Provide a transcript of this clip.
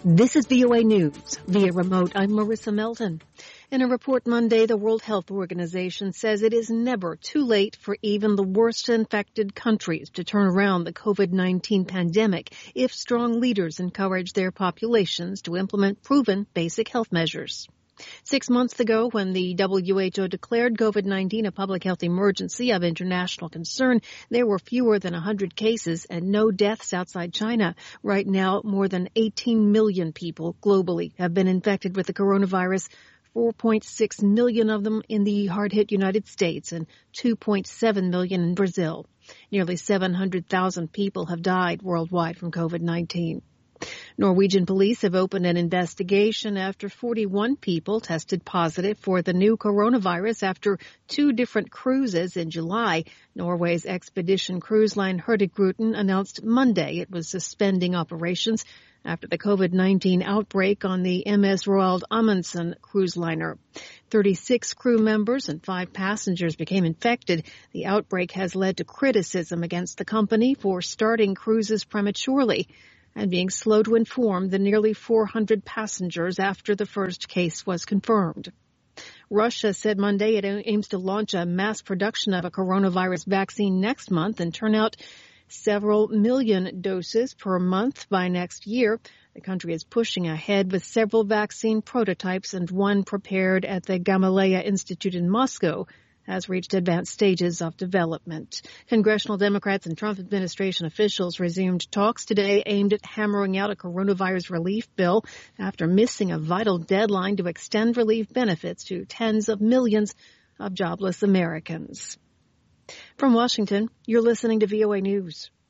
This is VOA News. Via remote, I'm Marissa Melton. In a report Monday, the World Health Organization says it is never too late for even the worst infected countries to turn around the COVID-19 pandemic if strong leaders encourage their populations to implement proven basic health measures. 6 months ago, when the WHO declared COVID-19 a public health emergency of international concern, there were fewer than 100 cases and no deaths outside China. Right now, more than 18 million people globally have been infected with the coronavirus, 4.6 million of them in the hard-hit United States and 2.7 million in Brazil. Nearly 700,000 people have died worldwide from COVID-19. Norwegian police have opened an investigation after 41 people tested positive for the new coronavirus after 2 different cruises in July. Norway's expedition cruise line Hurtigruten announced Monday it was suspending operations after the COVID-19 outbreak on the MS Roald Amundsen cruise liner. 36 crew members and 5 passengers became infected. The outbreak has led to criticism against the company for starting cruises prematurely and being slow to inform the nearly 400 passengers after the first case was confirmed. Russia said Monday it aims to launch a mass production of a coronavirus vaccine next month and turn out several million doses per month by next year. The country is pushing ahead with several vaccine prototypes, and one prepared at the Gamaleya Institute in Moscow has reached advanced stages of development. Congressional Democrats and Trump administration officials resumed talks today aimed at hammering out a coronavirus relief bill after missing a vital deadline to extend relief benefits to tens of millions of jobless Americans. From Washington, you're listening to VOA News.